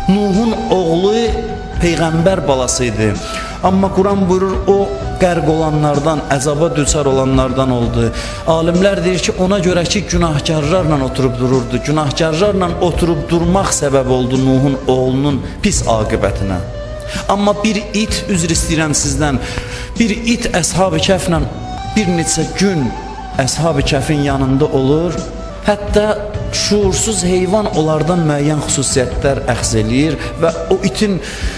Nuhun oğlu peyğəmbər balası idi. Amma Quran buyurur, o qərq olanlardan, əzaba düçar olanlardan oldu. Alimlər deyir ki, ona görə ki, günahkarlarla oturub dururdu. Günahkarlarla oturub durmaq səbəb oldu Nuhun oğlunun pis aqibətinə. Amma bir it, üzr istəyirəm sizdən, bir it Əshab-ı Kəhflə bir neçə gün Əshab-ı Kəhfin yanında olur. Hətta şuursuz heyvan onlardan müəyyən xüsusiyyətlər əxz eləyir və o itin,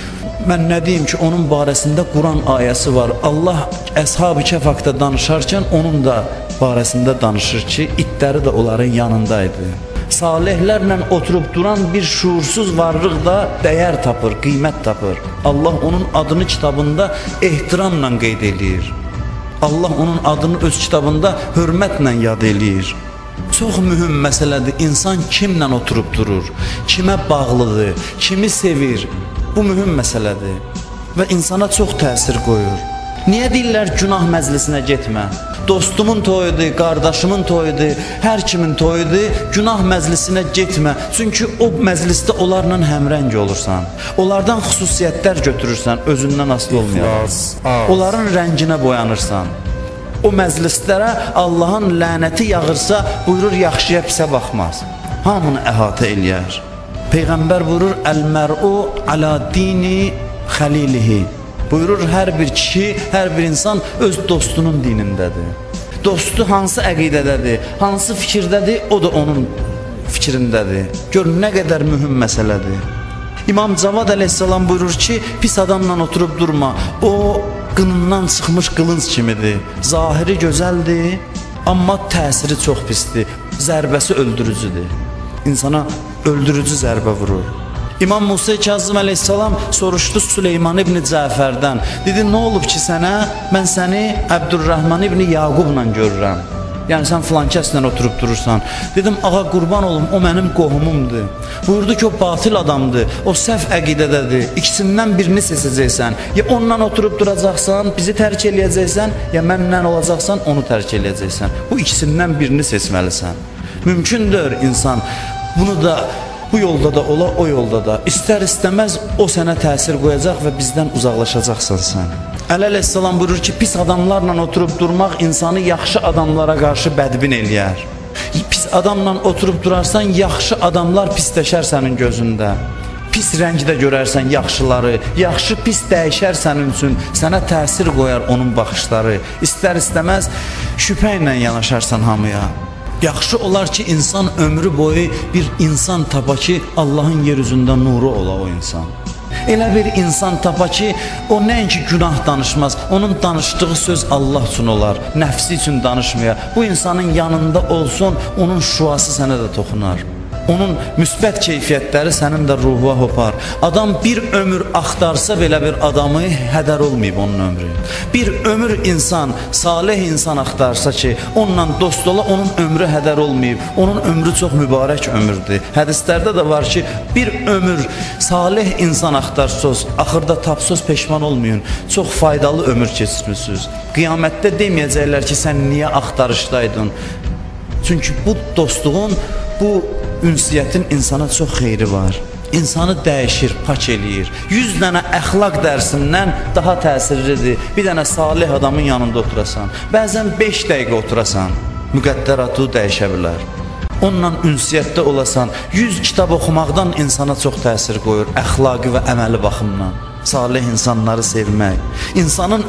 mən nə deyim ki, onun barəsində Quran ayəsi var. Allah Əshab-ı Kəhf haqda danışarkən onun da barəsində danışır ki, itləri də onların yanındaydı. Salihlərlə oturub duran bir şuursuz varlıq da dəyər tapır, qiymət tapır. Allah onun adını kitabında ehtiramla qeyd eləyir. Allah onun adını öz kitabında hörmətlə yad eləyir. Çox mühüm məsələdir, insan kimlə oturub durur, kimə bağlıdır, kimi sevir, bu mühüm məsələdir və insana çox təsir qoyur. Niyə deyirlər günah məclisinə getmə? Dostumun toyudur, qardaşımın toyudur, hər kimin toyudur, günah məclisinə getmə. Çünki o məclisdə onlarla həmrəng olursan, onlardan xüsusiyyətlər götürürsən, özündən asılı olmayaraq. Onların rənginə boyanırsan. O məclislərə Allahın lənəti yağırsa, buyurur, yaxşıya pisə baxmaz. Hamını əhatə eləyər. Peyğəmbər buyurur, əl-mər'u alə dini xəlilihi. Buyurur, hər bir kişi, hər bir insan öz dostunun dinindədir. Dostu hansı əqidədədir, hansı fikirdədir, o da onun fikrindədir. Gör, nə qədər mühüm məsələdir. İmam Cavad əleyhissalam buyurur ki, pis adamla oturub durma. O, qınından çıxmış qılınc kimidir. Zahiri gözəldir, amma təsiri çox pisdir. Zərbəsi öldürücüdür. İnsana öldürücü zərbə vurur. İmam Musa Kazım əleyhissalam soruşdu Süleyman ibn Cəfərdən. Dedi, nə olub ki sənə? Mən səni Əbdurrahman ibn Yaqubla görürəm. Yəni sən filan kəslə oturub durursan. Dedim, ağa qurban olum, o mənim qohumumdur. Buyurdu ki, o batil adamdır, o səhv əqidədədir. İkisindən birini seçəcəksən. Ya onunla oturub duracaqsan, bizi tərk eləyəcəksən, ya mənlə olacaqsan, onu tərk eləyəcəksən. Bu ikisindən birini seçməlisən. Mümkündür insan bunu da, bu yolda da ola, o yolda da. İstər istəməz o sənə təsir qoyacaq və bizdən uzaqlaşacaqsan sən. Əli əleyhissalam buyurur ki, pis adamlarla oturub durmaq insanı yaxşı adamlara qarşı bədbin eləyər. Pis adamla oturub durarsan, yaxşı adamlar pisləşər sənin gözündə. Pis rəngdə görərsən yaxşıları, yaxşı pis dəyişər sənin üçün, sənə təsir qoyar onun baxışları. İstər istəməz şübhə ilə yanaşarsan hamıya. Yaxşı olar ki, insan ömrü boyu bir insan tapa ki, Allahın yer üzündə nuru ola o insan. Elə bir insan tapa ki, o nəinki günah danışmaz, onun danışdığı söz Allah üçün olar, nəfsi üçün danışmaya. Bu insanın yanında olsun, onun şüası sənə də toxunar. Onun müsbət keyfiyyətləri sənin də ruhuna hopar. Adam bir ömür axtarsa belə bir adamı, hədər olmayıb onun ömrü. Bir ömür insan, salih insan axtarsa ki, onunla dost ola, onun ömrü hədər olmayıb. Onun ömrü çox mübarək ömürdür. Hədislərdə də var ki, bir ömür salih insan axtarsınız, axırda tapsınız, peşman olmayın. Çox faydalı ömür keçirmişsiniz. Qiyamətdə deməyəcəklər ki, sən niyə axtarışdaydın? Çünki bu dostluğun, bu ünsiyyətin insana çox xeyri var. İnsanı dəyişir, pak eləyir. 100 dənə əxlaq dərsindən daha təsirlidir. Bir dənə salih adamın yanında oturasan. Bəzən 5 dəqiqə oturasan, müqəddəratı dəyişə bilər. Onunla ünsiyyətdə olasan, 100 kitab oxumaqdan insana çox təsir qoyur, əxlaqi və əməli baxımdan. Salih insanları sevmək. İnsanın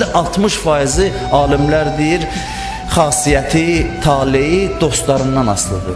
50-60%-i alimlər deyir, xasiyyəti, taleyi dostlarından asılıdır.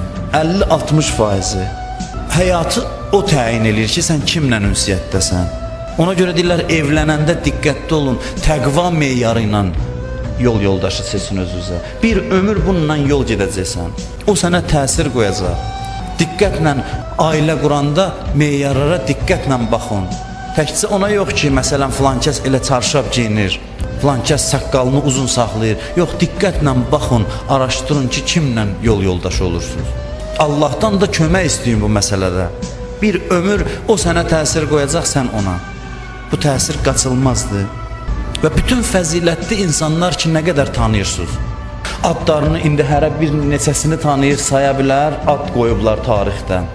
50-60%. Həyatı o təyin edir ki, sən kimlə ünsiyyətdəsən. Ona görə deyirlər, evlənəndə diqqətli olun, təqva meyarı ilə yol yoldaşı seçin özünüzə. Bir ömür bununla yol gedəcəksən. O sənə təsir qoyacaq. Diqqətlə ailə quranda meyarlara diqqətlə baxın. Təkcə ona yox ki, məsələn, filan kəs elə çarşaf giyinir, filan kəs saqqalını uzun saxlayır. Yox, diqqətlə baxın, araşdırın ki, kimlə yol yoldaşı olursunuz. Allahdan da kömək istəyin bu məsələdə. Bir ömür o sənə təsir qoyacaq, sən ona. Bu təsir qaçılmazdır. Və bütün fəzilətli insanlar ki, nə qədər tanıyırsınız? Adlarını indi hərə bir neçəsini tanıyır, saya bilər, ad qoyublar tarixdən.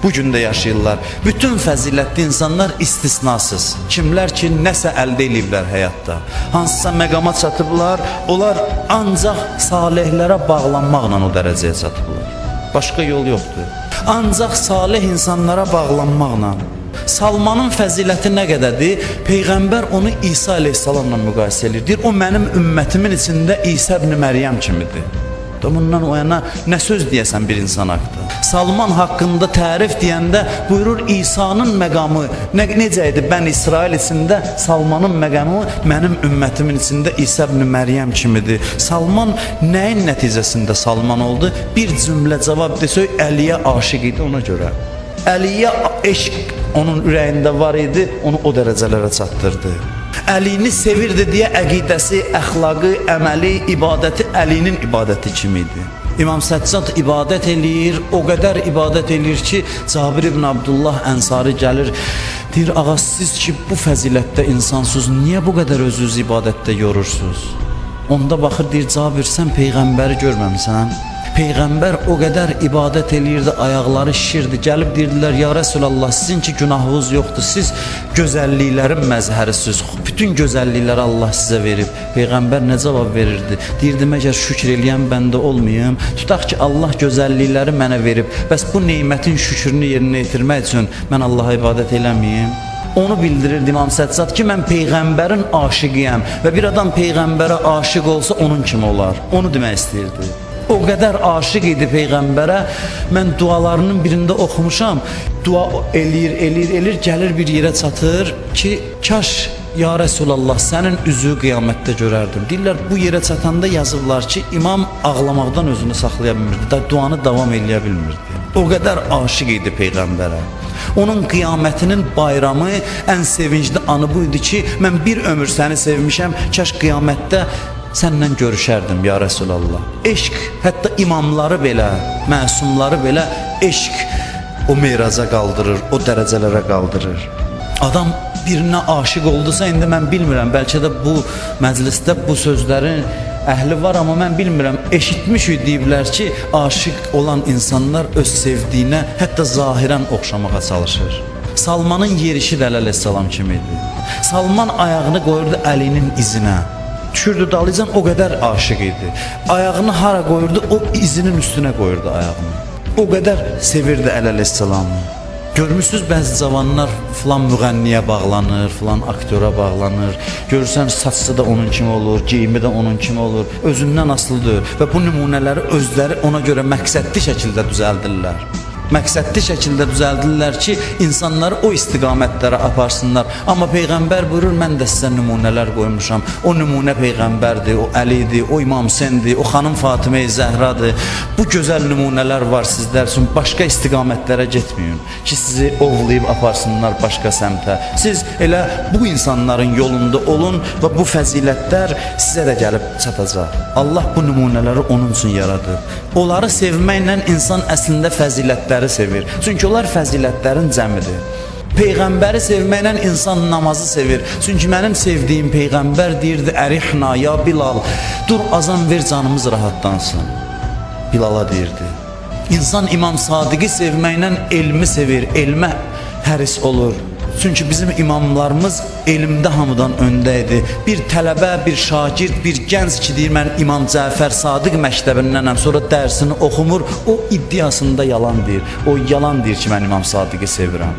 bu gün də yaşayırlar. Bütün fəzilətli insanlar istisnasız. Kimlər ki, nəsə əldə ediblər həyatda, hansısa məqama çatıblar, onlar ancaq salihlərə bağlanmaqla o dərəcəyə çatıblar. Başqa yol yoxdur. Ancaq salih insanlara bağlanmaqla. Salmanın fəziləti nə qədərdir? Peyğəmbər onu İsa əleyhissalamla müqayisə edir. O mənim ümmətimin içində İsa ibn Məryəm kimidir. Bundan o yana nə söz deyəsən bir insan haqqında? Salman haqqında tərif deyəndə buyurur İsa'nın məqamı necə idi? Bən İsrail içində Salmanın məqamı mənim ümmətimin içində İsa ibn Məryəm kimidir. Salman nəyin nəticəsində Salman oldu? Bir cümlə cavab desək, Əliyə aşiq idi ona görə. Əliyə eşq onun ürəyində var idi, onu o dərəcələrə çatdırdı. Əlini sevirdi deyə əqidəsi, əxlaqı, əməli, ibadəti Əlinin ibadəti kimi idi. İmam Səccad ibadət eləyir, o qədər ibadət eləyir ki, Cabir ibn Abdullah Ənsari gəlir, deyir, ağa siz ki, bu fəzilətdə insansınız, niyə bu qədər özünüz ibadətdə yorursunuz? Onda baxır, deyir, Cabir, sən Peyğəmbəri görməmisən? Peyğəmbər o qədər ibadət eləyirdi, ayaqları şişirdi. Gəlib deyirdilər, ya Rəsulallah, sizin ki günahınız yoxdur, siz gözəlliklərin məzhərisiniz, bütün gözəllikləri Allah sizə verib. Peyğəmbər nə cavab verirdi? Deyirdi, məgər şükür eləyən bəndə olmayım? Tutaq ki, Allah gözəllikləri mənə verib, bəs bu neymətin şükrünü yerinə yetirmək üçün mən Allaha ibadət eləməyim? Onu bildirirdi İmam Səccad ki, mən Peyğəmbərin aşiqiyəm və bir adam Peyğəmbərə aşiq olsa onun kimi olar. Onu demək istəyirdi. O qədər aşiq idi Peyğəmbərə, mən dualarının birində oxumuşam, dua eləyir, gəlir bir yerə çatır ki, kaş, ya Rəsulallah, sənin üzü qiyamətdə görərdim. Deyirlər, bu yerə çatanda yazırlar ki, imam ağlamaqdan özünü saxlaya bilmirdi, duanı davam eləyə bilmirdi. O qədər aşiq idi Peyğəmbərə. Onun qiyamətinin bayramı, ən sevincli anı bu idi ki, mən bir ömür səni sevmişəm, kaş qiyamətdə səndən görüşərdim, ya Rəsulallah. Eşq, hətta imamları belə, məsumları belə eşq o meyraca qaldırır, o dərəcələrə qaldırır. Adam birinə aşiq oldusa, indi mən bilmirəm, bəlkə də bu məclisdə bu sözlərin əhli var, amma mən bilmirəm, eşitmişik deyiblər ki, aşiq olan insanlar öz sevdiyinə, hətta zahirən oxşamağa çalışır. Salmanın yerişi də əleyhissalam kimi idi. Salman ayağını qoyurdu Əlinin izinə. Düşürdü dalıcan, o qədər aşiq idi. Ayağını hara qoyurdu, o izinin üstünə qoyurdu ayağını. O qədər sevirdi əleyhissalamı. Görmüşsünüz, bəzi cavanlar filan müğənniyə bağlanır, filan aktöra bağlanır. Görürsən, saçsı da onun kimi olur, geyimi də onun kimi olur. Özündən asılıdır və bu nümunələri özləri ona görə məqsədli şəkildə düzəldirlər. Məqsədli şəkildə düzəldirlər ki, insanları o istiqamətlərə aparsınlar. Amma Peyğəmbər buyurur, mən də sizə nümunələr qoymuşam. O nümunə Peyğəmbərdir, o Əlidir, o İmam Hüseyndir, o xanım Fatimə-i Zəhradır. Bu gözəl nümunələr var sizlər üçün. Başqa istiqamətlərə getməyin ki, sizi ovlayıb aparsınlar başqa səmtə. Siz elə bu insanların yolunda olun və bu fəzilətlər sizə də gəlib çatacaq. Allah bu nümunələri onun üçün yaradıb. Onları sevməklə insan əslində fəzilətləri sevir. Çünki onlar fəzilətlərin cəmidir. Peyğəmbəri sevməklə insan namazı sevir. Çünki mənim sevdiyim Peyğəmbər deyirdi, ərixna ya Bilal, dur azan ver canımız rahatlansın. Bilala deyirdi. İnsan İmam Sadiqi sevməklə elmi sevir, elmə həris olur. Çünki bizim imamlarımız elmdə hamıdan öndə idi. Bir tələbə, bir şagird, bir gənc ki deyir, mən İmam Cəfər Sadiq məktəbindənəm, sonra dərsini oxumur, o iddiasında yalan deyir. O yalan deyir ki, mən İmam Sadiqi sevirəm.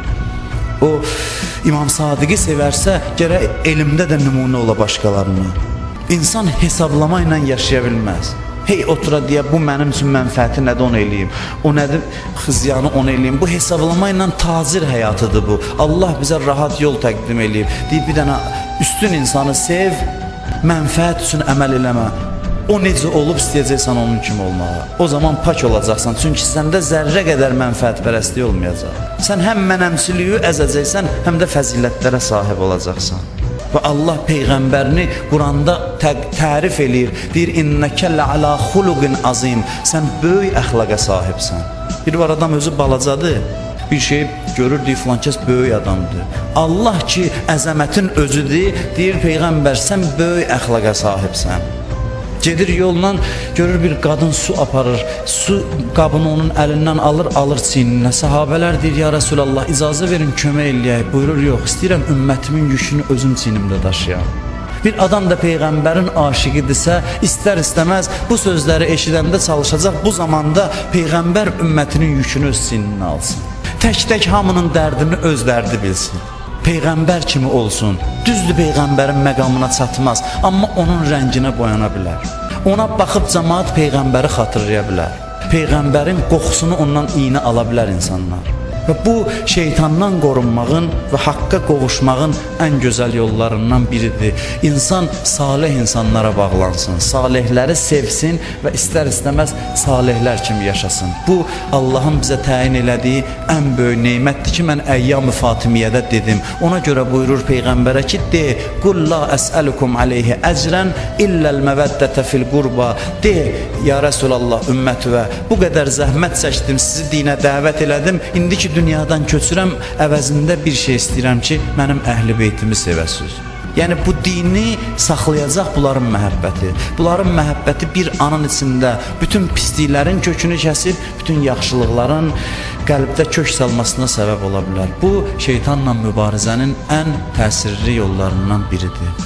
O İmam Sadiqi sevərsə, gərək elmdə də nümunə ola başqalarını. İnsan hesablama ilə yaşaya bilməz. Hey, otura deyə, bu mənim üçün mənfəəti nədir onu eləyim, o nədir xızyanı onu eləyim. Bu hesablama ilə tacir həyatıdır bu. Allah bizə rahat yol təqdim eləyib. Deyib, bir dənə üstün insanı sev, mənfəət üçün əməl eləmə. O necə olub istəyəcəksən onun kimi olmağa. O zaman pak olacaqsan, çünki səndə zərrə qədər mənfəətpərəstlik olmayacaq. Sən həm mənəmçiliyi əzəcəksən, həm də fəzilətlərə sahib olacaqsan. Və Allah Peyğəmbərini Quranda tərif eləyir. Deyir, innəkə lə'alə xuluqin azim. Sən böyük əxlaqa sahibsən. Bir var adam özü balacadır. Bir şey görür, deyir, filan kəs böyük adamdır. Allah ki, əzəmətin özüdür, deyir Peyğəmbər, sən böyük əxlaqa sahibsən. Gedir yolla, görür bir qadın su aparır. Su qabını onun əlindən alır çiyninə. Sahabələr deyir, ya Rasulallah, icazə verin, kömək eləyək. Buyurur, yox, istəyirəm ümmətimin yükünü özüm çiynimdə daşıyam. Bir adam da Peyğəmbərin aşiqidirsə, istər-istəməz bu sözləri eşidəndə çalışacaq, bu zamanda Peyğəmbər ümmətinin yükünü öz çiyninə alsın. Tək-tək hamının dərdini öz dərdi bilsin. Peyğəmbər kimi olsun. Düzdür, Peyğəmbərin məqamına çatmaz, amma onun rənginə boyana bilər. Ona baxıb cəmaat Peyğəmbəri xatırlaya bilər. Peyğəmbərin qoxusunu ondan iynə ala bilər insanlar. Və bu şeytandan qorunmağın və haqqa qovuşmağın ən gözəl yollarından biridir. İnsan salih insanlara bağlansın, salihləri sevsin və istər-istəməz salihlər kimi yaşasın. Bu, Allahın bizə təyin elədiyi ən böyük neymətdir ki, mən Əyyam-ı Fatimiyyədə dedim. Ona görə buyurur Peyğəmbərə ki, de, qul la əsəlukum aleyhi əcrən illəl məvəddətə fil qurba. De, ya Rəsulallah, ümmətüvə, bu qədər zəhmət çəkdim, sizi dinə dəvət elədim, indi ki, dünyadan köçürəm, əvəzində bir şey istəyirəm ki, mənim əhl-i beytimi sevəsiniz. Yəni, bu dini saxlayacaq bunların məhəbbəti. Bunların məhəbbəti bir anın içində bütün pisliklərin kökünü kəsib, bütün yaxşılıqların qəlbdə kök salmasına səbəb ola bilər. Bu, şeytanla mübarizənin ən təsirli yollarından biridir.